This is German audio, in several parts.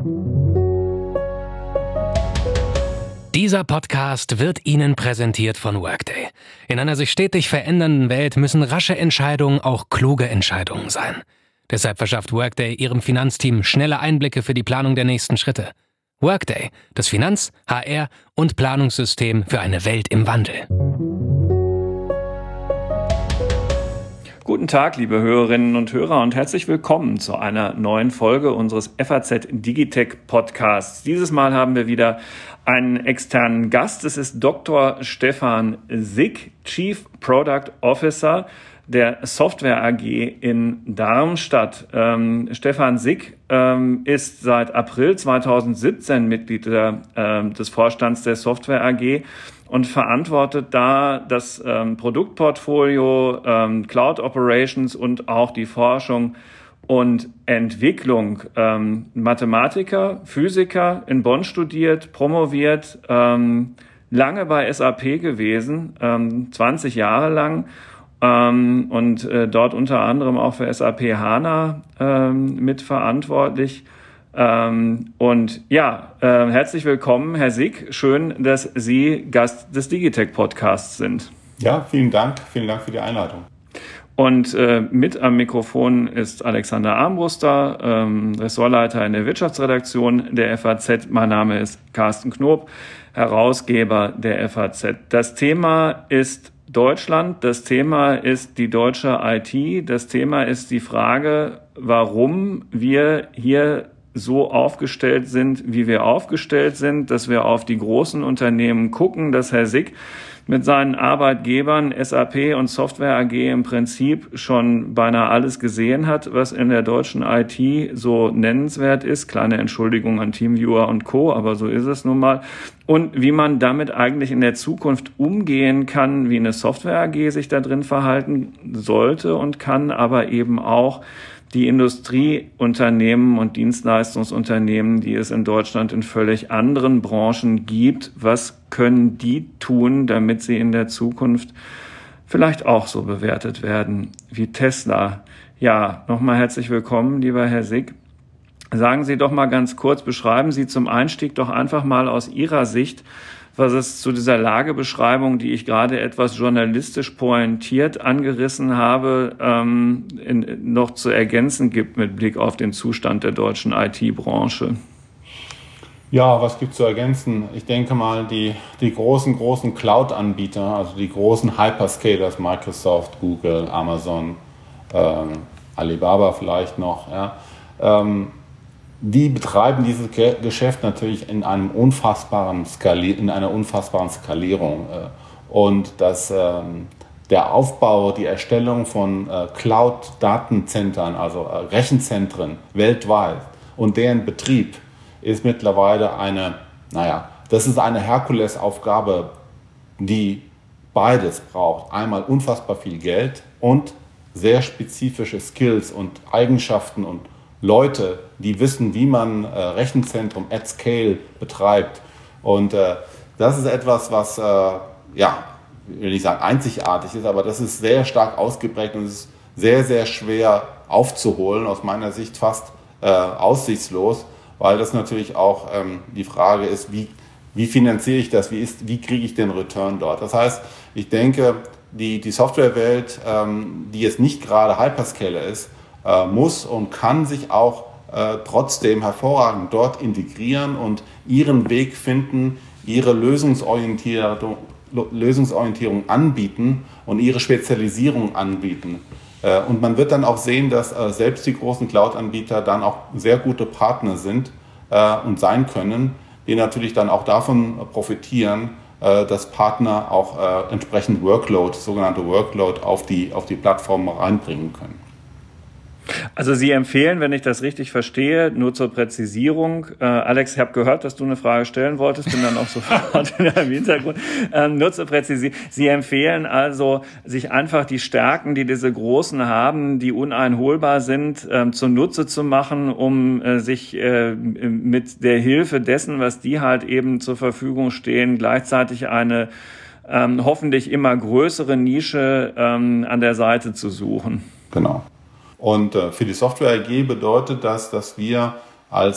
Dieser Podcast wird Ihnen präsentiert von Workday. In einer sich stetig verändernden Welt müssen rasche Entscheidungen auch kluge Entscheidungen sein. Deshalb verschafft Workday Ihrem Finanzteam schnelle Einblicke für die Planung der nächsten Schritte. Workday, das Finanz-, HR- und Planungssystem für eine Welt im Wandel. Guten Tag, liebe Hörerinnen und Hörer, und herzlich willkommen zu einer neuen Folge unseres FAZ Digitech Podcasts. Dieses Mal haben wir wieder einen externen Gast. Es ist Dr. Stefan Sick, Chief Product Officer der Software AG in Darmstadt. Stefan Sick ist seit April 2017 Mitglied des Vorstands der Software AG und verantwortet da das Produktportfolio, Cloud Operations und auch die Forschung und Entwicklung. Mathematiker, Physiker, in Bonn studiert, promoviert, lange bei SAP gewesen, 20 Jahre lang. Und dort unter anderem auch für SAP HANA mitverantwortlich. Herzlich willkommen, Herr Sick. Schön, dass Sie Gast des Digitech Podcasts sind. Ja, vielen Dank. Vielen Dank für die Einladung. Und mit am Mikrofon ist Alexander Armbruster, Ressortleiter in der Wirtschaftsredaktion der FAZ. Mein Name ist Carsten Knob, Herausgeber der FAZ. Das Thema ist Deutschland, das Thema ist die deutsche IT, das Thema ist die Frage, warum wir hier so aufgestellt sind, wie wir aufgestellt sind, dass wir auf die großen Unternehmen gucken, dass Herr Sick mit seinen Arbeitgebern SAP und Software AG im Prinzip schon beinahe alles gesehen hat, was in der deutschen IT so nennenswert ist. Kleine Entschuldigung an Teamviewer und Co., aber so ist es nun mal. Und wie man damit eigentlich in der Zukunft umgehen kann, wie eine Software AG sich da drin verhalten sollte und kann, aber eben auch die Industrieunternehmen und Dienstleistungsunternehmen, die es in Deutschland in völlig anderen Branchen gibt. Was können die tun, damit sie in der Zukunft vielleicht auch so bewertet werden wie Tesla? Ja, nochmal herzlich willkommen, lieber Herr Sick. Sagen Sie doch mal ganz kurz, beschreiben Sie zum Einstieg doch einfach mal aus Ihrer Sicht, was es zu dieser Lagebeschreibung, die ich gerade etwas journalistisch pointiert angerissen habe, noch zu ergänzen gibt mit Blick auf den Zustand der deutschen IT-Branche. Ja, was gibt es zu ergänzen? Ich denke mal, die großen Cloud-Anbieter, also die großen Hyperscalers, Microsoft, Google, Amazon, Alibaba vielleicht noch, ja, die betreiben dieses Geschäft natürlich in einer unfassbaren Skalierung. Und der Aufbau, die Erstellung von Cloud-Datenzentren, also Rechenzentren weltweit und deren Betrieb ist mittlerweile das ist eine Herkulesaufgabe, die beides braucht. Einmal unfassbar viel Geld und sehr spezifische Skills und Eigenschaften und Leute, die wissen, wie man Rechenzentrum at scale betreibt. Und das ist etwas, was, ich will nicht sagen einzigartig ist, aber das ist sehr stark ausgeprägt und es ist sehr, sehr schwer aufzuholen, aus meiner Sicht fast aussichtslos, weil das natürlich auch die Frage ist, wie finanziere ich das, wie kriege ich den Return dort. Das heißt, ich denke, die Softwarewelt, die jetzt nicht gerade Hyperscaler ist, muss und kann sich auch trotzdem hervorragend dort integrieren und ihren Weg finden, ihre Lösungsorientierung anbieten und ihre Spezialisierung anbieten. Und man wird dann auch sehen, dass selbst die großen Cloud-Anbieter dann auch sehr gute Partner sind und sein können, die natürlich dann auch davon profitieren, dass Partner auch entsprechend sogenannte Workload auf die Plattform reinbringen können. Also Sie empfehlen, wenn ich das richtig verstehe, nur zur Präzisierung, Alex, ich habe gehört, dass du eine Frage stellen wolltest, bin dann auch sofort im Hintergrund, nur zur Präzisierung. Sie empfehlen also, sich einfach die Stärken, die diese Großen haben, die uneinholbar sind, zunutze zu machen, um sich mit der Hilfe dessen, was die halt eben zur Verfügung stehen, gleichzeitig eine hoffentlich immer größere Nische an der Seite zu suchen. Genau. Und für die Software AG bedeutet das, dass wir als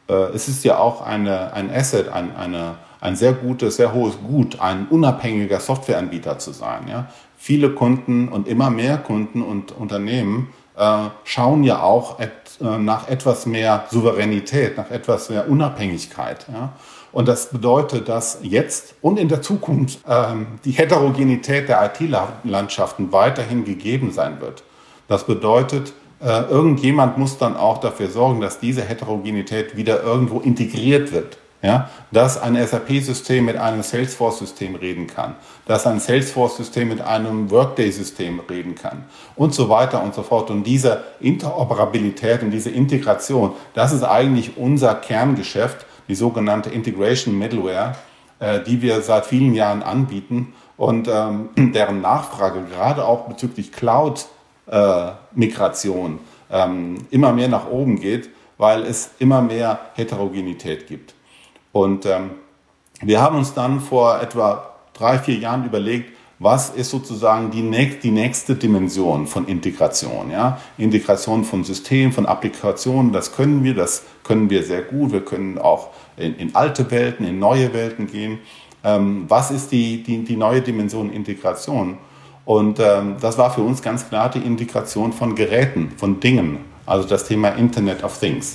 es ist ja auch ein Asset, ein sehr gutes, sehr hohes Gut, ein unabhängiger Softwareanbieter zu sein. Ja? Viele Kunden und immer mehr Kunden und Unternehmen schauen ja auch nach etwas mehr Souveränität, nach etwas mehr Unabhängigkeit. Ja? Und das bedeutet, dass jetzt und in der Zukunft die Heterogenität der IT-Landschaften weiterhin gegeben sein wird. Das bedeutet, irgendjemand muss dann auch dafür sorgen, dass diese Heterogenität wieder irgendwo integriert wird. Ja? Dass ein SAP-System mit einem Salesforce-System reden kann, dass ein Salesforce-System mit einem Workday-System reden kann und so weiter und so fort. Und diese Interoperabilität und diese Integration, das ist eigentlich unser Kerngeschäft, die sogenannte Integration Middleware, die wir seit vielen Jahren anbieten und deren Nachfrage gerade auch bezüglich Cloud-Migration immer mehr nach oben geht, weil es immer mehr Heterogenität gibt. Und wir haben uns dann vor etwa 3-4 Jahren überlegt, was ist sozusagen die nächste Dimension von Integration. Ja? Integration von Systemen, von Applikationen, das können wir sehr gut. Wir können auch in alte Welten, in neue Welten gehen. Was ist die neue Dimension Integration? Und das war für uns ganz klar die Integration von Geräten, von Dingen, also das Thema Internet of Things.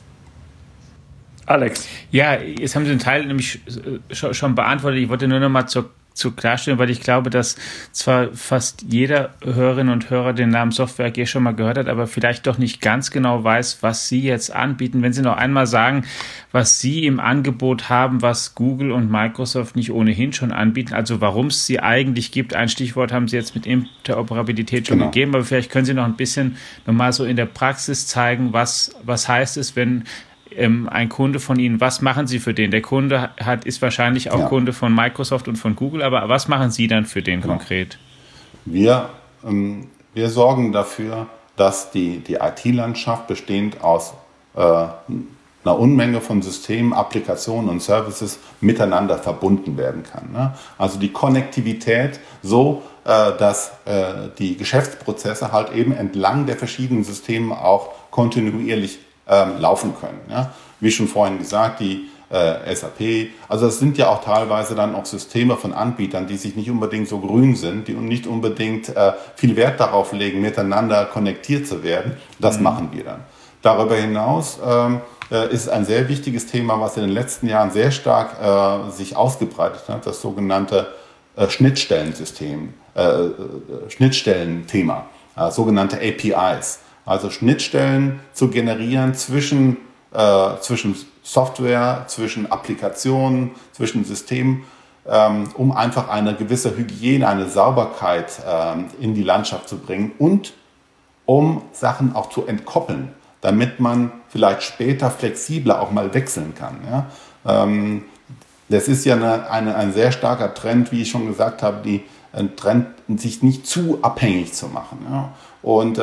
Alex. Ja, jetzt haben Sie den Teil nämlich schon beantwortet. Ich wollte nur noch mal zur Klarstellung, weil ich glaube, dass zwar fast jeder Hörerin und Hörer den Namen Software AG schon mal gehört hat, aber vielleicht doch nicht ganz genau weiß, was Sie jetzt anbieten. Wenn Sie noch einmal sagen, was Sie im Angebot haben, was Google und Microsoft nicht ohnehin schon anbieten, also warum es sie eigentlich gibt. Ein Stichwort haben Sie jetzt mit Interoperabilität schon gegeben, aber vielleicht können Sie noch ein bisschen nochmal so in der Praxis zeigen, was heißt es, wenn ein Kunde von Ihnen, was machen Sie für den? Der Kunde ist wahrscheinlich auch Kunde von Microsoft und von Google, aber was machen Sie dann für den konkret? Wir sorgen dafür, dass die IT-Landschaft bestehend aus einer Unmenge von Systemen, Applikationen und Services miteinander verbunden werden kann. Ne? Also die Konnektivität so, dass die Geschäftsprozesse halt eben entlang der verschiedenen Systeme auch kontinuierlich laufen können. Ja? Wie schon vorhin gesagt, die SAP, also es sind ja auch teilweise dann auch Systeme von Anbietern, die sich nicht unbedingt so grün sind, die nicht unbedingt viel Wert darauf legen, miteinander konnektiert zu werden. Das machen wir dann. Darüber hinaus ist ein sehr wichtiges Thema, was in den letzten Jahren sehr stark sich ausgebreitet hat, das sogenannte Schnittstellenthema, sogenannte APIs. Also Schnittstellen zu generieren zwischen Software, zwischen Applikationen, zwischen Systemen, um einfach eine gewisse Hygiene, eine Sauberkeit in die Landschaft zu bringen und um Sachen auch zu entkoppeln, damit man vielleicht später flexibler auch mal wechseln kann. Ja? Das ist ja ein sehr starker Trend, wie ich schon gesagt habe, ein Trend, sich nicht zu abhängig zu machen. Ja? Und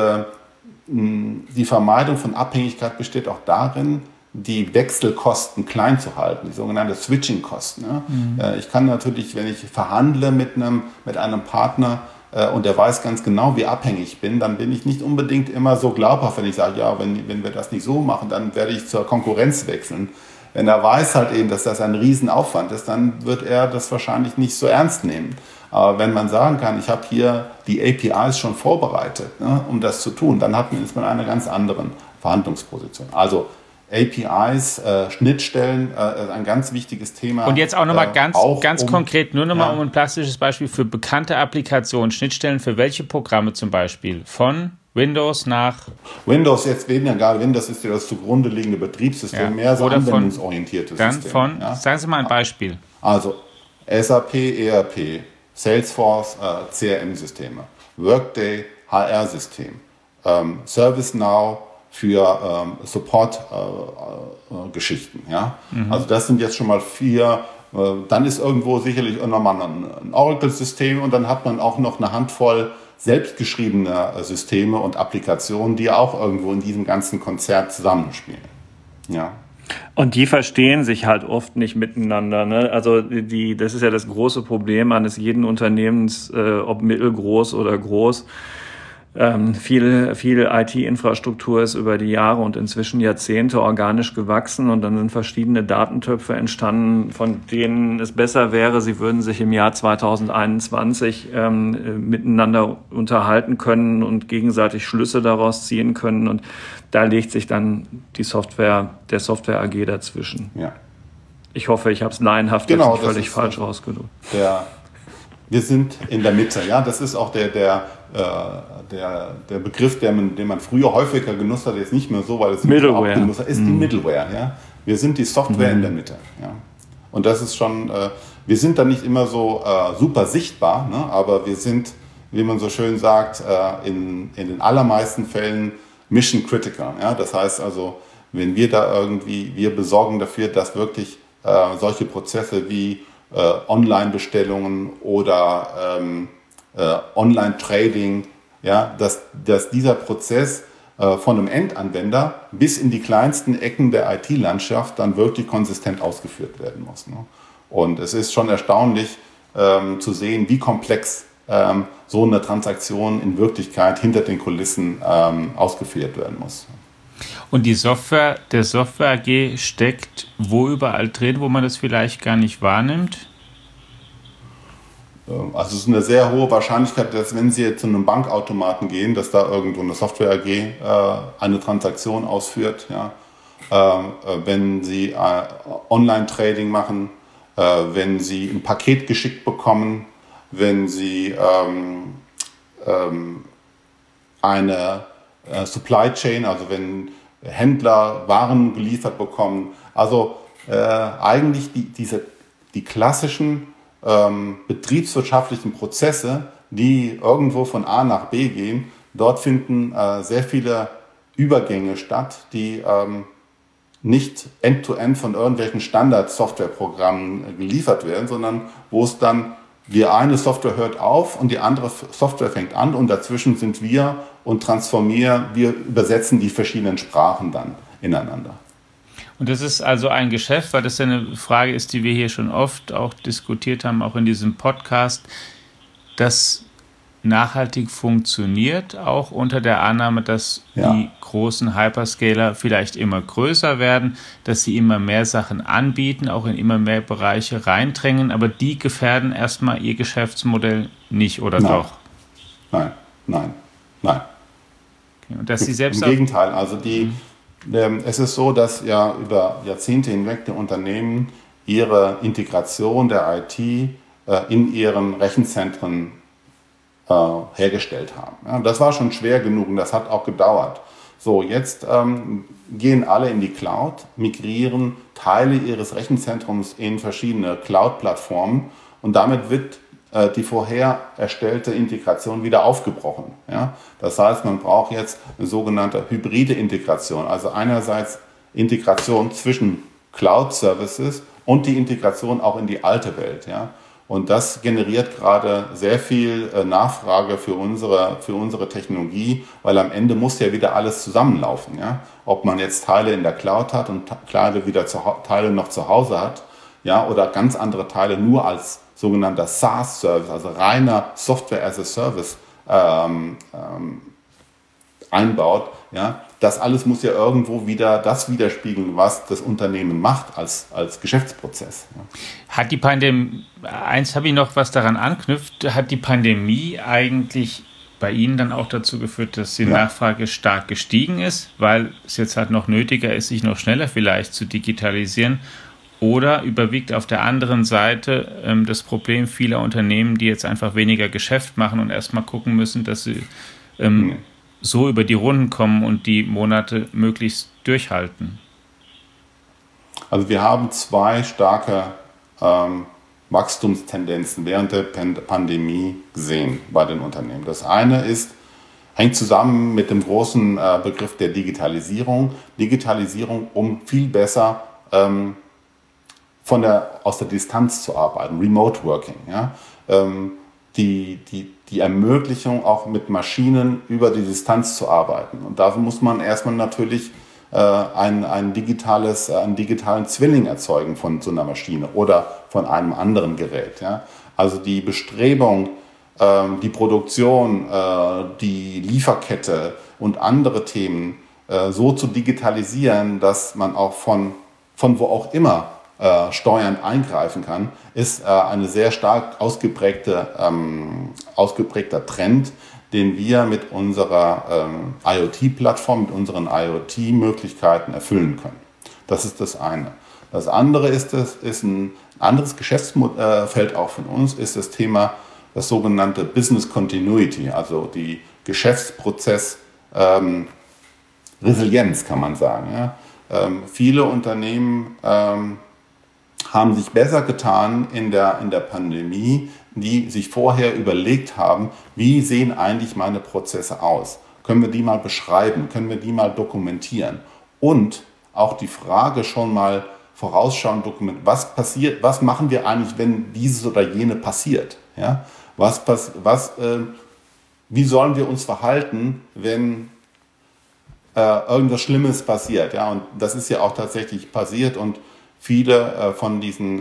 die Vermeidung von Abhängigkeit besteht auch darin, die Wechselkosten klein zu halten, die sogenannte Switching-Kosten. Ja? Ich kann natürlich, wenn ich verhandle mit einem Partner und der weiß ganz genau, wie abhängig ich bin, dann bin ich nicht unbedingt immer so glaubhaft, wenn ich sage, ja, wenn wir das nicht so machen, dann werde ich zur Konkurrenz wechseln. Wenn er weiß halt eben, dass das ein Riesenaufwand ist, dann wird er das wahrscheinlich nicht so ernst nehmen. Aber wenn man sagen kann, ich habe hier die APIs schon vorbereitet, ne, um das zu tun, dann ist man in einer ganz anderen Verhandlungsposition. Also APIs, Schnittstellen, ein ganz wichtiges Thema. Und jetzt auch nochmal ganz konkret, nur nochmal um ein plastisches Beispiel für bekannte Applikationen, Schnittstellen für welche Programme zum Beispiel? Von Windows nach? Windows jetzt weniger, Windows ist ja das zugrunde liegende Betriebssystem, mehr so anwendungsorientiertes System. Sagen Sie mal ein Beispiel. Also SAP, ERP, Salesforce, CRM-Systeme, Workday, HR-System, ServiceNow für Support-Geschichten. Also das sind jetzt schon mal 4. Dann ist irgendwo sicherlich nochmal ein Oracle-System und dann hat man auch noch eine Handvoll selbstgeschriebene Systeme und Applikationen, die auch irgendwo in diesem ganzen Konzert zusammenspielen. Ja. Und die verstehen sich halt oft nicht miteinander. Ne? Also das ist ja das große Problem eines jeden Unternehmens, ob mittelgroß oder groß. Viel IT-Infrastruktur ist über die Jahre und inzwischen Jahrzehnte organisch gewachsen und dann sind verschiedene Datentöpfe entstanden, von denen es besser wäre, sie würden sich im Jahr 2021 miteinander unterhalten können und gegenseitig Schlüsse daraus ziehen können, und da legt sich dann der Software AG dazwischen. Ja. Ich hoffe, ich habe es laienhaft jetzt nicht völlig falsch rausgedrückt. Wir sind in der Mitte, ja, das ist auch der Begriff, den man früher häufiger genutzt hat, jetzt nicht mehr so, weil es Middleware ist die Middleware, ja. Wir sind die Software in der Mitte, ja. Und das ist schon, wir sind da nicht immer so super sichtbar, ne? Aber wir sind, wie man so schön sagt, in den allermeisten Fällen mission critical, ja. Das heißt also, wenn wir wir besorgen dafür, dass wirklich solche Prozesse wie Online-Bestellungen oder Online-Trading, ja, dass dieser Prozess von einem Endanwender bis in die kleinsten Ecken der IT-Landschaft dann wirklich konsistent ausgeführt werden muss. Ne? Und es ist schon erstaunlich zu sehen, wie komplex so eine Transaktion in Wirklichkeit hinter den Kulissen ausgeführt werden muss. Und der Software AG steckt wo überall drin, wo man das vielleicht gar nicht wahrnimmt? Also es ist eine sehr hohe Wahrscheinlichkeit, dass wenn Sie jetzt zu einem Bankautomaten gehen, dass da irgendwo eine Software AG eine Transaktion ausführt. Ja? Wenn Sie Online-Trading machen, wenn Sie ein Paket geschickt bekommen, wenn Sie eine Supply Chain, also wenn Händler Waren geliefert bekommen. Also eigentlich die klassischen betriebswirtschaftlichen Prozesse, die irgendwo von A nach B gehen, dort finden sehr viele Übergänge statt, die nicht end-to-end von irgendwelchen Standard-Softwareprogrammen geliefert werden, sondern wo es dann die eine Software hört auf und die andere Software fängt an und dazwischen sind wir und transformieren, wir übersetzen die verschiedenen Sprachen dann ineinander. Und das ist also ein Geschäft, weil das ja eine Frage ist, die wir hier schon oft auch diskutiert haben, auch in diesem Podcast, das nachhaltig funktioniert, auch unter der Annahme, dass die großen Hyperscaler vielleicht immer größer werden, dass sie immer mehr Sachen anbieten, auch in immer mehr Bereiche reindrängen, aber die gefährden erstmal ihr Geschäftsmodell nicht, oder doch? Nein. Okay. Und dass sie selbst im Gegenteil, also es ist so, dass ja über Jahrzehnte hinweg die Unternehmen ihre Integration der IT in ihren Rechenzentren hergestellt haben. Ja, das war schon schwer genug und das hat auch gedauert. So, jetzt gehen alle in die Cloud, migrieren Teile ihres Rechenzentrums in verschiedene Cloud-Plattformen und damit wird die vorher erstellte Integration wieder aufgebrochen. Ja? Das heißt, man braucht jetzt eine sogenannte hybride Integration, also einerseits Integration zwischen Cloud-Services und die Integration auch in die alte Welt. Ja? Und das generiert gerade sehr viel Nachfrage für unsere Technologie, weil am Ende muss ja wieder alles zusammenlaufen. Ja? Ob man jetzt Teile in der Cloud hat und Teile noch zu Hause hat, ja, oder ganz andere Teile nur als sogenannter SaaS-Service, also reiner Software as a Service einbaut. Ja? Das alles muss ja irgendwo wieder das widerspiegeln, was das Unternehmen macht als Geschäftsprozess. Ja. Hat die Pandemie, eins habe ich noch, was daran anknüpft, hat die Pandemie eigentlich bei Ihnen dann auch dazu geführt, dass die Nachfrage stark gestiegen ist, weil es jetzt halt noch nötiger ist, sich noch schneller vielleicht zu digitalisieren? Oder überwiegt auf der anderen Seite das Problem vieler Unternehmen, die jetzt einfach weniger Geschäft machen und erstmal gucken müssen, dass sie so über die Runden kommen und die Monate möglichst durchhalten? Also wir haben zwei starke Wachstumstendenzen während der Pandemie gesehen bei den Unternehmen. Das eine hängt zusammen mit dem großen Begriff der Digitalisierung. Digitalisierung, um viel besser aus der Distanz zu arbeiten, Remote Working. Ja? Die Ermöglichung, auch mit Maschinen über die Distanz zu arbeiten. Und dafür muss man erstmal natürlich einen digitalen Zwilling erzeugen von so einer Maschine oder von einem anderen Gerät. Ja? Also die Bestrebung, die Produktion, die Lieferkette und andere Themen so zu digitalisieren, dass man auch von wo auch immer steuernd eingreifen kann, ist eine sehr stark ausgeprägter Trend, den wir mit unserer IoT-Plattform, mit unseren IoT-Möglichkeiten erfüllen können. Das ist das eine. Das andere ist ein anderes Geschäftsfeld auch von uns, ist das Thema, das sogenannte Business Continuity, also die Geschäftsprozess Resilienz, kann man sagen. Ja. Viele Unternehmen haben sich besser getan in der Pandemie, die sich vorher überlegt haben, wie sehen eigentlich meine Prozesse aus? Können wir die mal beschreiben? Können wir die mal dokumentieren? Und auch die Frage schon mal vorausschauen, was machen wir eigentlich, wenn dieses oder jene passiert? Ja? Wie sollen wir uns verhalten, wenn irgendwas Schlimmes passiert? Ja? Und das ist ja auch tatsächlich passiert und viele von diesen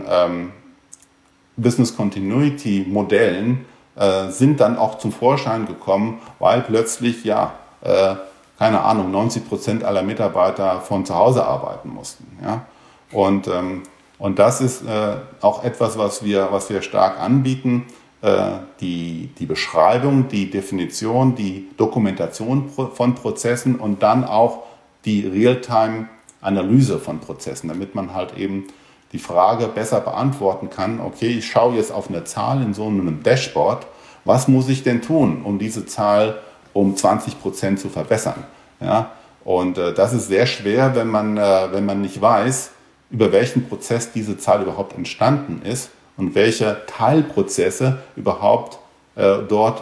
Business Continuity Modellen sind dann auch zum Vorschein gekommen, weil plötzlich, keine Ahnung, 90% aller Mitarbeiter von zu Hause arbeiten mussten. Ja? Und das ist auch etwas, was wir stark anbieten, die Beschreibung, die Definition, die Dokumentation von Prozessen und dann auch die Realtime-Analyse von Prozessen, damit man halt eben die Frage besser beantworten kann, okay, ich schaue jetzt auf eine Zahl in so einem Dashboard, was muss ich denn tun, um diese Zahl um 20% zu verbessern? Ja? Und das ist sehr schwer, wenn man nicht weiß, über welchen Prozess diese Zahl überhaupt entstanden ist und welche Teilprozesse überhaupt dort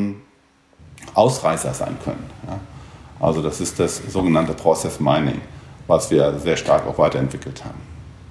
Ausreißer sein können. Ja? Also das ist das sogenannte Process Mining, was wir sehr stark auch weiterentwickelt haben.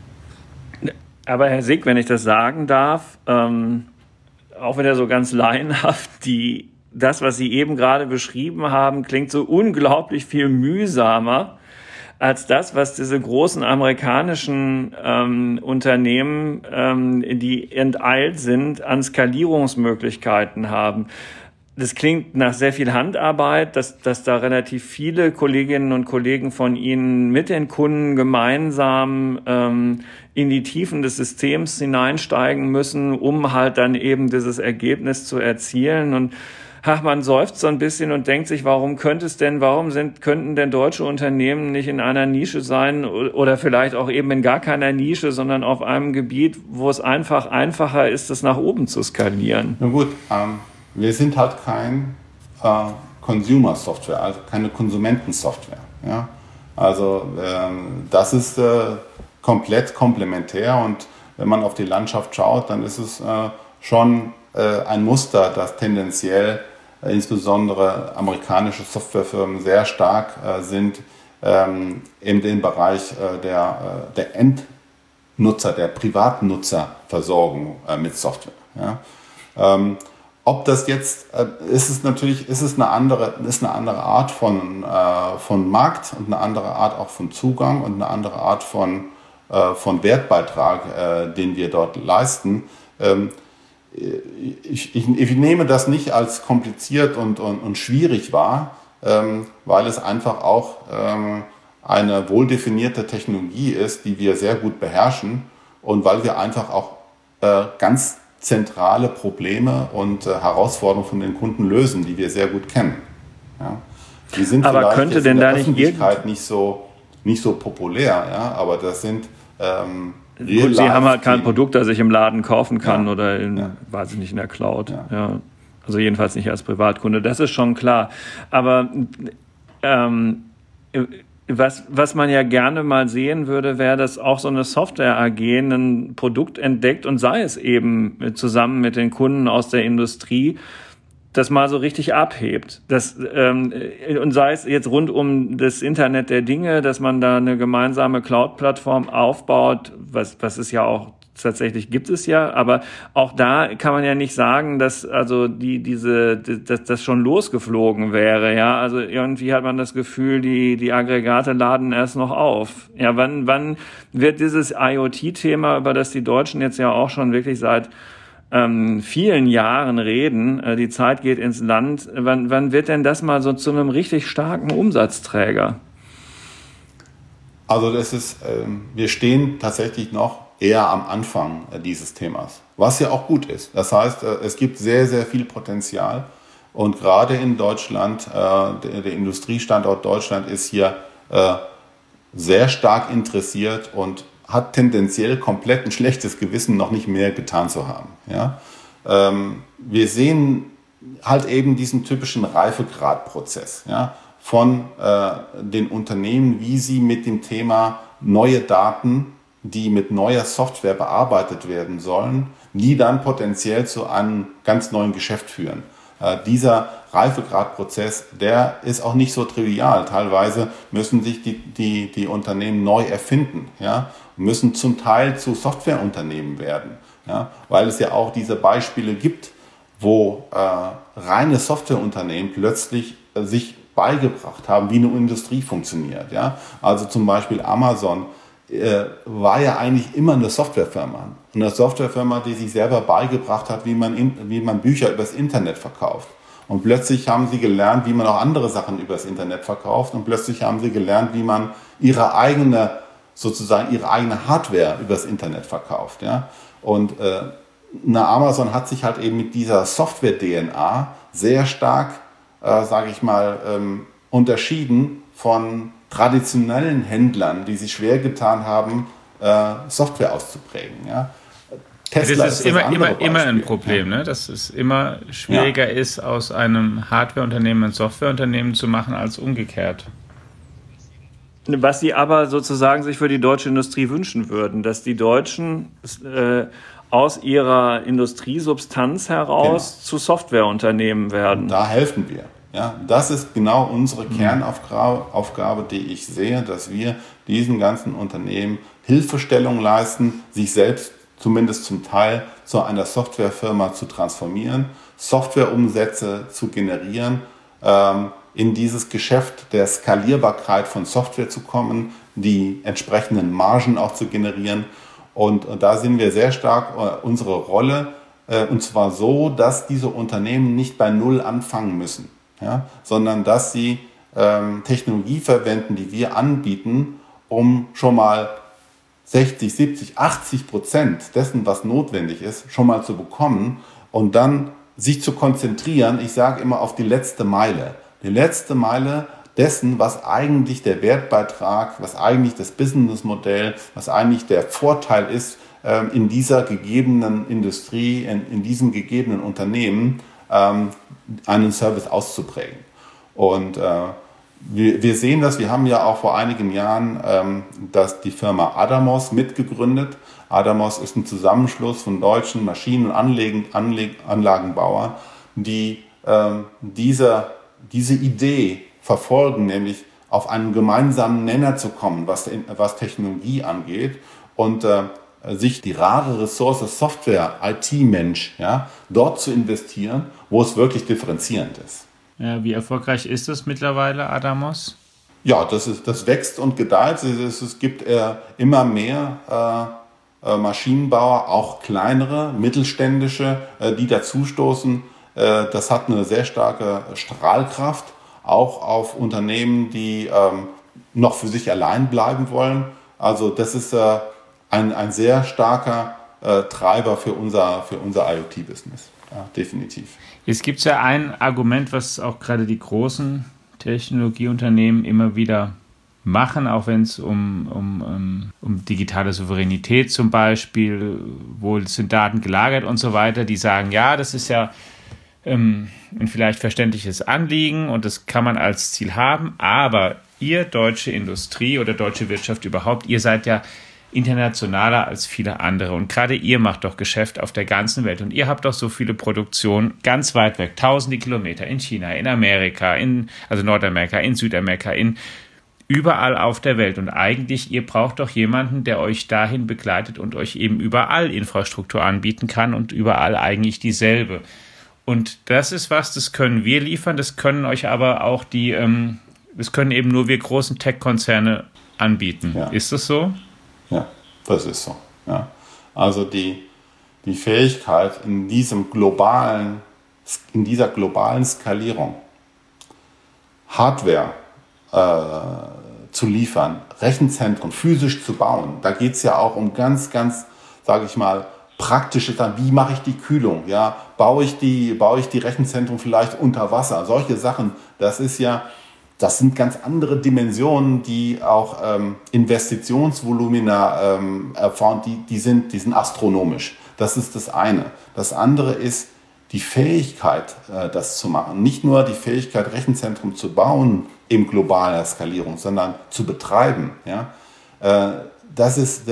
Aber Herr Sick, wenn ich das sagen darf, auch wieder so ganz laienhaft, das, was Sie eben gerade beschrieben haben, klingt so unglaublich viel mühsamer als das, was diese großen amerikanischen Unternehmen, die enteilt sind, an Skalierungsmöglichkeiten haben. Das klingt nach sehr viel Handarbeit, dass da relativ viele Kolleginnen und Kollegen von Ihnen mit den Kunden gemeinsam in die Tiefen des Systems hineinsteigen müssen, um halt dann eben dieses Ergebnis zu erzielen. Und man seufzt so ein bisschen und denkt sich, könnten denn deutsche Unternehmen nicht in einer Nische sein oder vielleicht auch eben in gar keiner Nische, sondern auf einem Gebiet, wo es einfacher ist, das nach oben zu skalieren? Na gut, wir sind halt kein Consumer-Software, also keine Konsumentensoftware. Ja? Also das ist komplett komplementär und wenn man auf die Landschaft schaut, dann ist es schon ein Muster, das tendenziell insbesondere amerikanische Softwarefirmen sehr stark sind in dem Bereich der Endnutzer, der Privatnutzerversorgung mit Software. Ja? Ob das jetzt ist eine andere Art von Markt und eine andere Art auch von Zugang und eine andere Art von Wertbeitrag, den wir dort leisten. Ich nehme das nicht als kompliziert und schwierig wahr, weil es einfach auch eine wohldefinierte Technologie ist, die wir sehr gut beherrschen und weil wir einfach auch ganz zentrale Probleme und Herausforderungen von den Kunden lösen, die wir sehr gut kennen. Ja? Die sind aber vielleicht könnte jetzt denn in der da nicht Öffentlichkeit nicht so populär, ja? Aber das sind gut, Sie haben halt kein Produkt, das ich im Laden kaufen kann oder weiß ich nicht, in der Cloud. Ja. Ja. Also jedenfalls nicht als Privatkunde, das ist schon klar. Aber was man ja gerne mal sehen würde, wäre, dass auch so eine Software AG ein Produkt entdeckt und sei es eben zusammen mit den Kunden aus der Industrie, das mal so richtig abhebt. Und sei es jetzt rund um das Internet der Dinge, dass man da eine gemeinsame Cloud-Plattform aufbaut, was es ja auch tatsächlich gibt es ja, aber auch da kann man ja nicht sagen, dass also das schon losgeflogen wäre, ja. Also irgendwie hat man das Gefühl, die Aggregate laden erst noch auf. Ja, wann wird dieses IoT-Thema, über das die Deutschen jetzt ja auch schon wirklich seit vielen Jahren reden, die Zeit geht ins Land. Wann wird denn das mal so zu einem richtig starken Umsatzträger? Also wir stehen tatsächlich noch eher am Anfang dieses Themas, was ja auch gut ist. Das heißt, es gibt sehr, sehr viel Potenzial und gerade in Deutschland, der Industriestandort Deutschland ist hier sehr stark interessiert und hat tendenziell komplett ein schlechtes Gewissen, noch nicht mehr getan zu haben. Ja? Wir sehen halt eben diesen typischen Reifegradprozess, ja, von den Unternehmen, wie sie mit dem Thema neue Daten, die mit neuer Software bearbeitet werden sollen, die dann potenziell zu einem ganz neuen Geschäft führen. Dieser Reifegradprozess, der ist auch nicht so trivial. Teilweise müssen sich die Unternehmen neu erfinden, ja, müssen zum Teil zu Softwareunternehmen werden, ja, weil es ja auch diese Beispiele gibt, wo reine Softwareunternehmen plötzlich sich beigebracht haben, wie eine Industrie funktioniert. Ja? Also zum Beispiel Amazon war ja eigentlich immer eine Softwarefirma. Eine Softwarefirma, die sich selber beigebracht hat, wie man Bücher übers Internet verkauft. Und plötzlich haben sie gelernt, wie man auch andere Sachen übers Internet verkauft. Und plötzlich haben sie gelernt, wie man ihre eigene Hardware übers Internet verkauft. Ja? Und eine Amazon hat sich halt eben mit dieser Software-DNA sehr stark, unterschieden von traditionellen Händlern, die sich schwer getan haben, Software auszuprägen. Ja? Tesla das ist immer ein Problem, ne? Dass es immer schwieriger ist, aus einem Hardwareunternehmen ein Softwareunternehmen zu machen, als umgekehrt. Was sie aber sozusagen sich für die deutsche Industrie wünschen würden, dass die Deutschen aus ihrer Industriesubstanz heraus zu Softwareunternehmen werden. Da helfen wir. Ja, das ist genau unsere Kernaufgabe, die ich sehe, dass wir diesen ganzen Unternehmen Hilfestellung leisten, sich selbst zumindest zum Teil zu einer Softwarefirma zu transformieren, Softwareumsätze zu generieren, in dieses Geschäft der Skalierbarkeit von Software zu kommen, die entsprechenden Margen auch zu generieren. Und da sehen wir sehr stark unsere Rolle, und zwar so, dass diese Unternehmen nicht bei Null anfangen müssen, ja, sondern dass sie Technologie verwenden, die wir anbieten, um schon mal 60, 70, 80% dessen, was notwendig ist, schon mal zu bekommen und dann sich zu konzentrieren, ich sage immer, auf die letzte Meile. Die letzte Meile dessen, was eigentlich der Wertbeitrag, was eigentlich das Businessmodell, was eigentlich der Vorteil ist, in dieser gegebenen Industrie, in diesem gegebenen Unternehmen, einen Service auszuprägen. Und wir sehen das, wir haben ja auch vor einigen Jahren die Firma Adamos mitgegründet. Adamos ist ein Zusammenschluss von deutschen Maschinen- und Anlagenbauern, die diese Idee verfolgen, nämlich auf einen gemeinsamen Nenner zu kommen, was Technologie angeht und sich die rare Ressource Software, IT-Mensch, ja, dort zu investieren, wo es wirklich differenzierend ist. Ja, wie erfolgreich ist es mittlerweile, Adamos? Ja, das wächst und gedeiht. Es gibt immer mehr Maschinenbauer, auch kleinere, mittelständische, die dazustoßen. Das hat eine sehr starke Strahlkraft, auch auf Unternehmen, die noch für sich allein bleiben wollen. Also das ist ein sehr starker Treiber für unser IoT-Business, ja, definitiv. Jetzt gibt es ja ein Argument, was auch gerade die großen Technologieunternehmen immer wieder machen, auch wenn es um digitale Souveränität zum Beispiel, wo sind Daten gelagert und so weiter, die sagen, ja, das ist ja ein vielleicht verständliches Anliegen und das kann man als Ziel haben, aber ihr deutsche Industrie oder deutsche Wirtschaft überhaupt, ihr seid ja internationaler als viele andere und gerade ihr macht doch Geschäft auf der ganzen Welt und ihr habt doch so viele Produktionen ganz weit weg, tausende Kilometer in China, in Amerika, also Nordamerika, in Südamerika, überall auf der Welt und eigentlich, ihr braucht doch jemanden, der euch dahin begleitet und euch eben überall Infrastruktur anbieten kann und überall eigentlich dieselbe. Und das ist das können wir liefern, das können euch aber auch das können eben nur wir großen Tech-Konzerne anbieten. Ja. Ist das so? Ja, das ist so. Ja. Also die Fähigkeit in dieser globalen Skalierung Hardware zu liefern, Rechenzentren physisch zu bauen. Da geht es ja auch um ganz, sage ich mal, praktische Sachen. Wie mache ich die Kühlung? Ja, baue ich die Rechenzentren vielleicht unter Wasser? Solche Sachen, das sind ganz andere Dimensionen, die auch Investitionsvolumina erfahren, die sind astronomisch. Das ist das eine. Das andere ist die Fähigkeit, das zu machen. Nicht nur die Fähigkeit, Rechenzentren zu bauen in globaler Skalierung, sondern zu betreiben. Ja? Das ist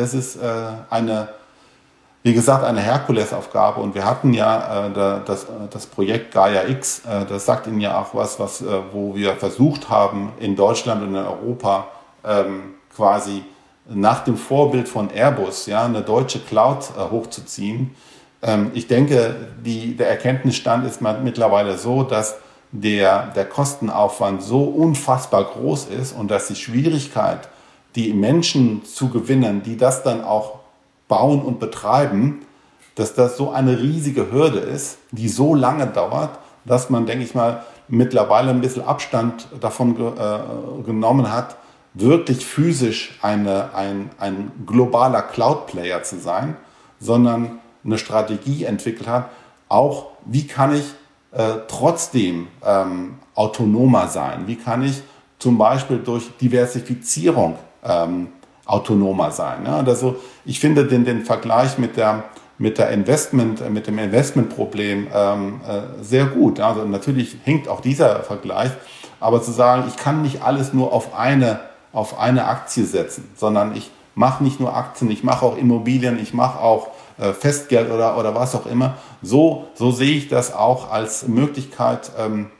wie gesagt, eine Herkulesaufgabe. Und wir hatten ja das Projekt Gaia X, das sagt Ihnen ja auch wo wir versucht haben, in Deutschland und in Europa quasi nach dem Vorbild von Airbus, ja, eine deutsche Cloud hochzuziehen. Ich denke, der Erkenntnisstand ist mittlerweile so, dass der Kostenaufwand so unfassbar groß ist und dass die Schwierigkeit, die Menschen zu gewinnen, die das dann auch bauen und betreiben, dass das so eine riesige Hürde ist, die so lange dauert, dass man, denke ich mal, mittlerweile ein bisschen Abstand davon genommen hat, wirklich physisch ein globaler Cloud-Player zu sein, sondern eine Strategie entwickelt hat, auch wie kann ich trotzdem autonomer sein, wie kann ich zum Beispiel durch Diversifizierung autonomer sein. Ja? Also ich finde den Vergleich mit dem Investmentproblem sehr gut. Also natürlich hinkt auch dieser Vergleich, aber zu sagen, ich kann nicht alles nur auf eine Aktie setzen, sondern ich mache nicht nur Aktien, ich mache auch Immobilien, ich mache auch Festgeld oder was auch immer. So sehe ich das auch als Möglichkeit,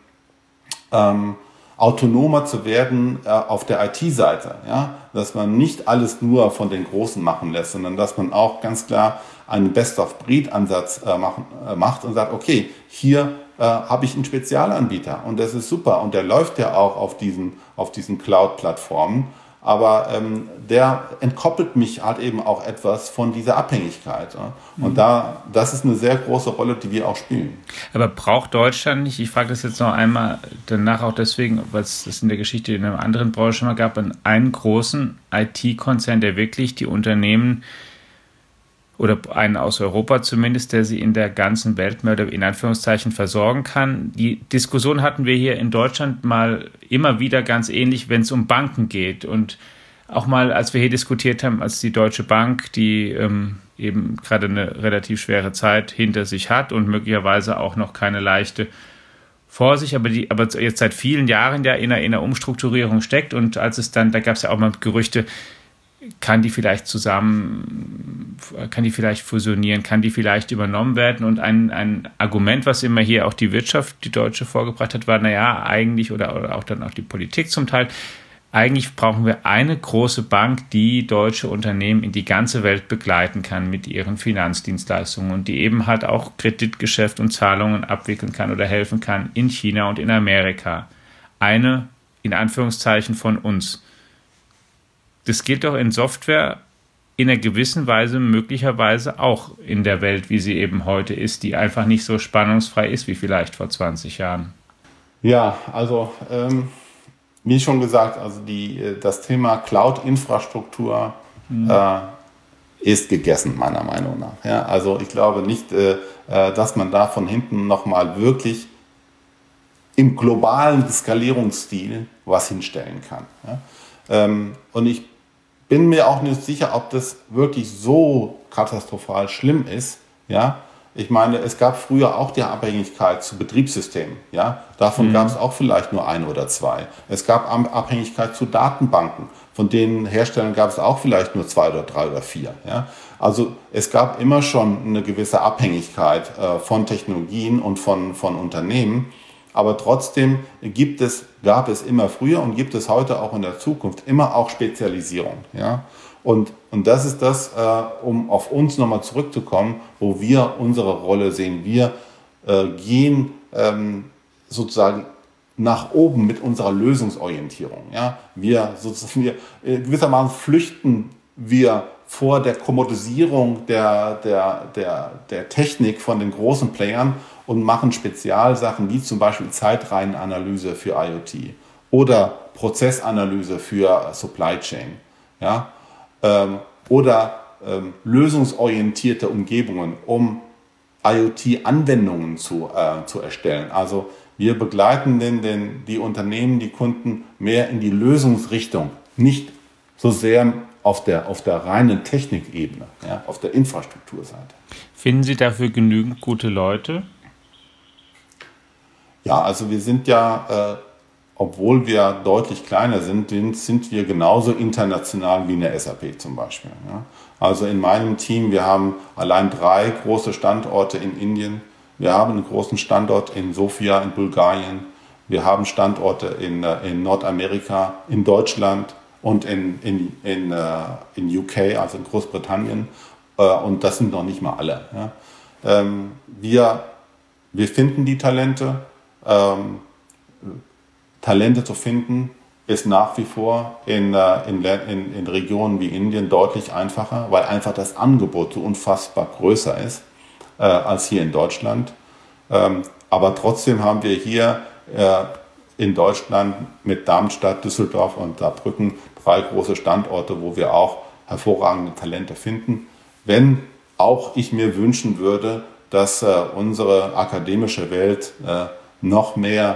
autonomer zu werden auf der IT-Seite. Ja? Dass man nicht alles nur von den Großen machen lässt, sondern dass man auch ganz klar einen Best-of-Breed-Ansatz macht und sagt, okay, hier habe ich einen Spezialanbieter und das ist super und der läuft ja auch auf diesen Cloud-Plattformen, aber der entkoppelt mich halt eben auch etwas von dieser Abhängigkeit. Ja? Und das ist eine sehr große Rolle, die wir auch spielen. Aber braucht Deutschland nicht, ich frage das jetzt noch einmal danach auch deswegen, weil es das in der Geschichte in einer anderen Branche schon mal gab, einen großen IT-Konzern, der wirklich die Unternehmen oder einen aus Europa zumindest, der sie in der ganzen Welt mehr oder in Anführungszeichen versorgen kann. Die Diskussion hatten wir hier in Deutschland mal immer wieder ganz ähnlich, wenn es um Banken geht. Und auch mal, als wir hier diskutiert haben, als die Deutsche Bank, die eben gerade eine relativ schwere Zeit hinter sich hat und möglicherweise auch noch keine leichte vor sich, aber jetzt seit vielen Jahren ja in einer Umstrukturierung steckt. Und als es dann, da gab es ja auch mal Gerüchte, kann die vielleicht fusionieren, kann die vielleicht übernommen werden? Und ein Argument, was immer hier auch die Wirtschaft, die Deutsche, vorgebracht hat, war, naja, eigentlich, oder auch dann auch die Politik zum Teil, eigentlich brauchen wir eine große Bank, die deutsche Unternehmen in die ganze Welt begleiten kann mit ihren Finanzdienstleistungen und die eben halt auch Kreditgeschäft und Zahlungen abwickeln kann oder helfen kann in China und in Amerika. Eine, in Anführungszeichen, von uns. Das gilt doch in Software in einer gewissen Weise möglicherweise auch in der Welt, wie sie eben heute ist, die einfach nicht so spannungsfrei ist wie vielleicht vor 20 Jahren. Ja, also wie schon gesagt, also das Thema Cloud-Infrastruktur ist gegessen, meiner Meinung nach. Ja, also ich glaube nicht, dass man da von hinten nochmal wirklich im globalen Skalierungsstil was hinstellen kann. Ja? Und ich bin mir auch nicht sicher, ob das wirklich so katastrophal schlimm ist. Ja? Ich meine, es gab früher auch die Abhängigkeit zu Betriebssystemen. Ja? Davon gab es auch vielleicht nur ein oder zwei. Es gab Abhängigkeit zu Datenbanken. Von den Herstellern gab es auch vielleicht nur 2 oder 3 oder 4. Ja? Also es gab immer schon eine gewisse Abhängigkeit von Technologien und von Unternehmen. Aber trotzdem gab es immer früher und gibt es heute auch in der Zukunft immer auch Spezialisierung. Ja? Und das ist das, um auf uns nochmal zurückzukommen, wo wir unsere Rolle sehen. Wir gehen sozusagen nach oben mit unserer Lösungsorientierung. Ja? Wir gewissermaßen flüchten wir vor der Kommodisierung der Technik von den großen Playern und machen Spezialsachen wie zum Beispiel Zeitreihenanalyse für IoT oder Prozessanalyse für Supply Chain, ja? Oder lösungsorientierte Umgebungen, um IoT-Anwendungen zu erstellen. Also wir begleiten die Unternehmen, die Kunden mehr in die Lösungsrichtung, nicht so sehr auf der reinen Technikebene, ja, auf der Infrastrukturseite. Finden Sie dafür genügend gute Leute? Ja, also wir sind ja, obwohl wir deutlich kleiner sind wir genauso international wie eine SAP zum Beispiel. Ja. Also in meinem Team, wir haben allein 3 große Standorte in Indien, wir haben einen großen Standort in Sofia in Bulgarien, wir haben Standorte in Nordamerika, in Deutschland und in UK, also in Großbritannien, und das sind noch nicht mal alle. Ja. Wir finden die Talente. Talente zu finden ist nach wie vor in Regionen wie Indien deutlich einfacher, weil einfach das Angebot so unfassbar größer ist als hier in Deutschland. Aber trotzdem haben wir hier in Deutschland mit Darmstadt, Düsseldorf und Saarbrücken 3 große Standorte, wo wir auch hervorragende Talente finden. Wenn auch ich mir wünschen würde, dass unsere akademische Welt noch mehr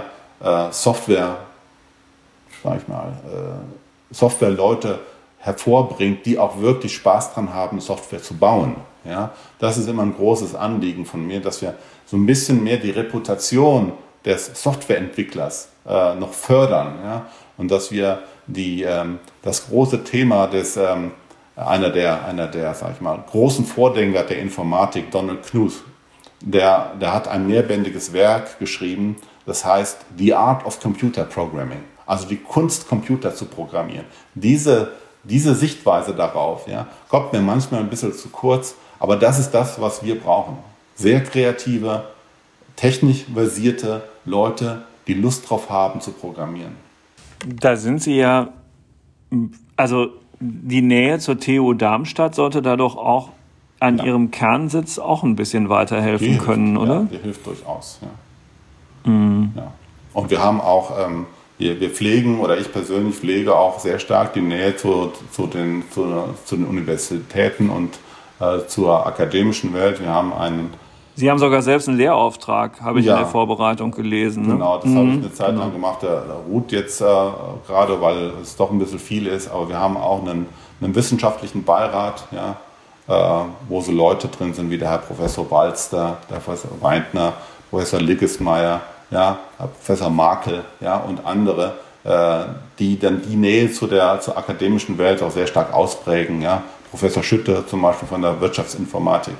Softwareleute hervorbringt, die auch wirklich Spaß dran haben, Software zu bauen. Ja? Das ist immer ein großes Anliegen von mir, dass wir so ein bisschen mehr die Reputation des Softwareentwicklers noch fördern, ja? Und dass wir das große Thema des einer der sag ich mal, großen Vordenker der Informatik, Donald Knuth, der hat ein mehrbändiges Werk geschrieben, das heißt The Art of Computer Programming, also die Kunst, Computer zu programmieren. Diese Sichtweise darauf, ja, kommt mir manchmal ein bisschen zu kurz, aber das ist das, was wir brauchen. Sehr kreative, technisch versierte Leute, die Lust drauf haben zu programmieren. Da sind Sie ja, also die Nähe zur TU Darmstadt sollte da doch auch an Ihrem Kernsitz auch ein bisschen weiterhelfen können, oder? Ja, die hilft durchaus, ja. Ja. Und wir haben auch, wir pflegen, oder ich persönlich pflege auch sehr stark die Nähe zu den Universitäten und zur akademischen Welt. Wir haben Sie haben sogar selbst einen Lehrauftrag, habe ich in der Vorbereitung gelesen. Ne? Genau, das habe ich eine Zeit lang gemacht. Der ruht jetzt gerade, weil es doch ein bisschen viel ist. Aber wir haben auch einen wissenschaftlichen Beirat, ja, wo so Leute drin sind wie der Herr Professor Balster, der Professor Weintner, Professor Liggesmeier, ja, Herr Professor Makel, ja, und andere, die dann die Nähe zur akademischen Welt auch sehr stark ausprägen. Ja. Professor Schütte zum Beispiel von der Wirtschaftsinformatik.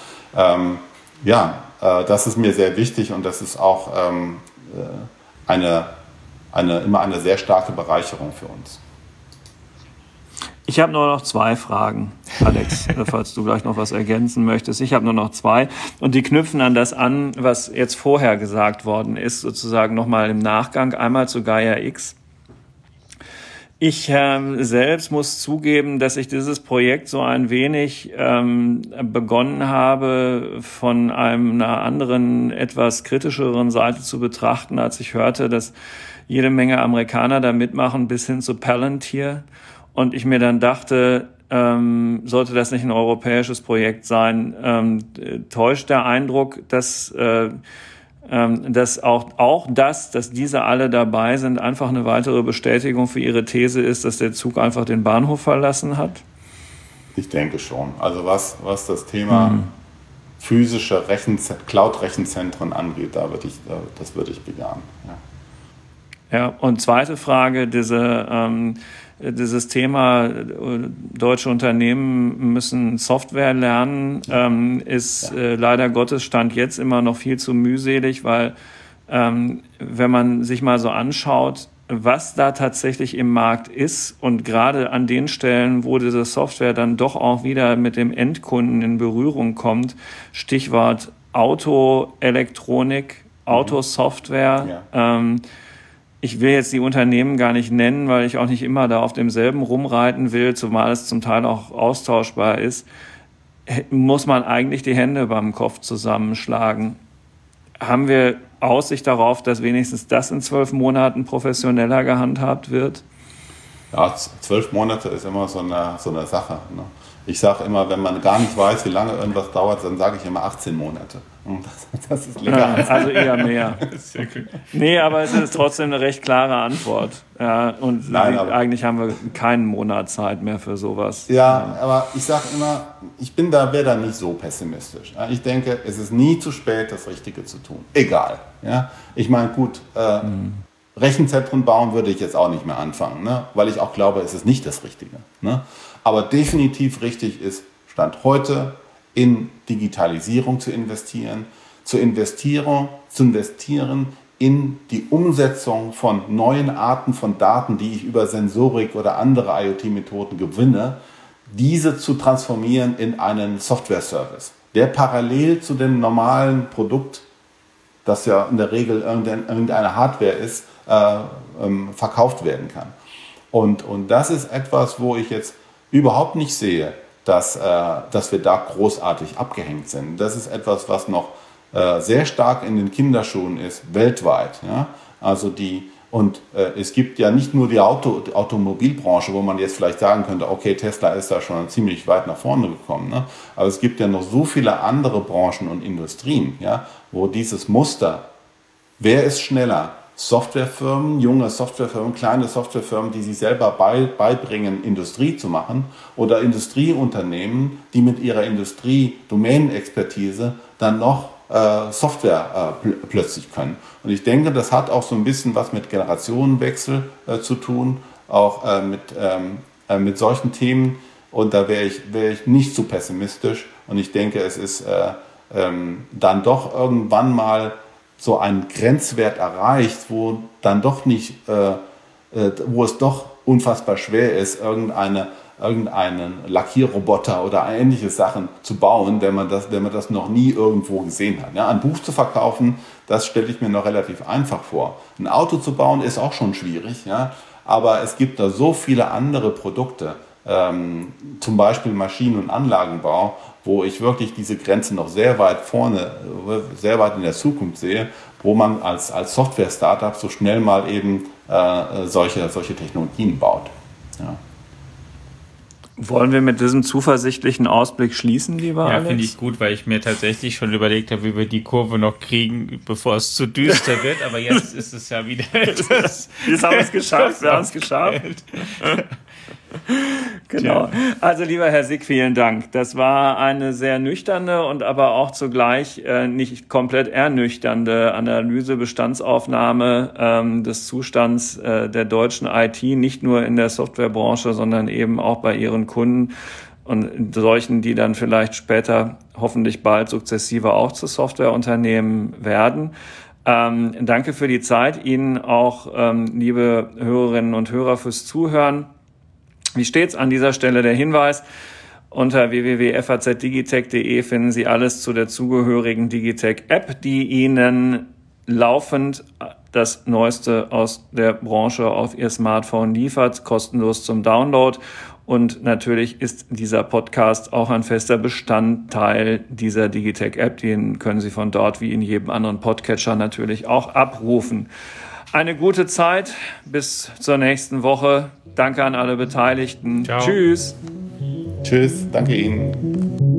Ja. Das ist mir sehr wichtig und das ist auch immer eine sehr starke Bereicherung für uns. Ich habe nur noch 2 Fragen, Alex, falls du gleich noch was ergänzen möchtest. Ich habe nur noch 2 und die knüpfen an das an, was jetzt vorher gesagt worden ist, sozusagen nochmal im Nachgang, einmal zu Gaia X. Ich selbst muss zugeben, dass ich dieses Projekt so ein wenig begonnen habe, von einer anderen, etwas kritischeren Seite zu betrachten, als ich hörte, dass jede Menge Amerikaner da mitmachen, bis hin zu Palantir. Und ich mir dann dachte, sollte das nicht ein europäisches Projekt sein, täuscht der Eindruck, dass dass diese alle dabei sind, einfach eine weitere Bestätigung für Ihre These ist, dass der Zug einfach den Bahnhof verlassen hat? Ich denke schon. Also was das Thema physische Cloud-Rechenzentren angeht, das würde ich bejahen. Ja, und zweite Frage, dieses Thema, deutsche Unternehmen müssen Software lernen, ist leider Gottes Stand jetzt immer noch viel zu mühselig, weil wenn man sich mal so anschaut, was da tatsächlich im Markt ist und gerade an den Stellen, wo diese Software dann doch auch wieder mit dem Endkunden in Berührung kommt, Stichwort Autoelektronik, Autosoftware, ich will jetzt die Unternehmen gar nicht nennen, weil ich auch nicht immer da auf demselben rumreiten will, zumal es zum Teil auch austauschbar ist, muss man eigentlich die Hände beim Kopf zusammenschlagen. Haben wir Aussicht darauf, dass wenigstens das in 12 Monaten professioneller gehandhabt wird? Ja, 12 Monate ist immer so eine Sache. Ne? Ich sage immer, wenn man gar nicht weiß, wie lange irgendwas dauert, dann sage ich immer 18 Monate. Das ist legal. Ja, also eher mehr. Nee, aber es ist trotzdem eine recht klare Antwort. Ja, und Nein, eigentlich haben wir keinen Monat Zeit mehr für sowas. Ja, aber ich sage immer, wäre da nicht so pessimistisch. Ich denke, es ist nie zu spät, das Richtige zu tun. Egal. Ja? Ich meine, gut, Rechenzentren bauen würde ich jetzt auch nicht mehr anfangen, ne? Weil ich auch glaube, es ist nicht das Richtige. Ne? Aber definitiv richtig ist, Stand heute, in Digitalisierung zu investieren in die Umsetzung von neuen Arten von Daten, die ich über Sensorik oder andere IoT-Methoden gewinne, diese zu transformieren in einen Software-Service, der parallel zu dem normalen Produkt, das ja in der Regel irgendeine Hardware ist, verkauft werden kann. Und das ist etwas, wo ich jetzt überhaupt nicht sehe, dass wir da großartig abgehängt sind. Das ist etwas, was noch sehr stark in den Kinderschuhen ist, weltweit. Ja? Also es gibt ja nicht nur die Automobilbranche, wo man jetzt vielleicht sagen könnte, okay, Tesla ist da schon ziemlich weit nach vorne gekommen. Ne? Aber es gibt ja noch so viele andere Branchen und Industrien, ja, wo dieses Muster, wer ist schneller? Softwarefirmen, junge Softwarefirmen, kleine Softwarefirmen, die sich selber beibringen, Industrie zu machen, oder Industrieunternehmen, die mit ihrer Industrie-Domänenexpertise dann noch Software plötzlich können. Und ich denke, das hat auch so ein bisschen was mit Generationenwechsel zu tun, auch mit solchen Themen. Und da wäre ich nicht so pessimistisch. Und ich denke, es ist dann doch irgendwann mal so ein Grenzwert erreicht, wo dann doch nicht, wo es doch unfassbar schwer ist, irgendeinen Lackierroboter oder ähnliche Sachen zu bauen, wenn man das noch nie irgendwo gesehen hat. Ja, ein Buch zu verkaufen, das stelle ich mir noch relativ einfach vor. Ein Auto zu bauen ist auch schon schwierig, ja, aber es gibt da so viele andere Produkte, zum Beispiel Maschinen- und Anlagenbau, wo ich wirklich diese Grenze noch sehr weit vorne, sehr weit in der Zukunft sehe, wo man als Software-Startup so schnell mal eben solche Technologien baut. Ja. Wollen wir mit diesem zuversichtlichen Ausblick schließen, lieber Alex? Ja, finde ich gut, weil ich mir tatsächlich schon überlegt habe, wie wir die Kurve noch kriegen, bevor es zu düster wird. Aber jetzt ist es ja wieder etwas. Jetzt haben wir es geschafft. Wir haben es geschafft. Genau. Also lieber Herr Sick, vielen Dank. Das war eine sehr nüchterne und aber auch zugleich nicht komplett ernüchternde Analyse, Bestandsaufnahme des Zustands der deutschen IT, nicht nur in der Softwarebranche, sondern eben auch bei Ihren Kunden und solchen, die dann vielleicht später hoffentlich bald sukzessive auch zu Softwareunternehmen werden. Danke für die Zeit. Ihnen auch, liebe Hörerinnen und Hörer, fürs Zuhören. Wie steht's an dieser Stelle der Hinweis? Unter www.fazdigitech.de finden Sie alles zu der zugehörigen Digitech-App, die Ihnen laufend das Neueste aus der Branche auf Ihr Smartphone liefert, kostenlos zum Download. Und natürlich ist dieser Podcast auch ein fester Bestandteil dieser Digitech-App. Den können Sie von dort wie in jedem anderen Podcatcher natürlich auch abrufen. Eine gute Zeit, bis zur nächsten Woche. Danke an alle Beteiligten. Ciao. Tschüss. Tschüss, danke Ihnen.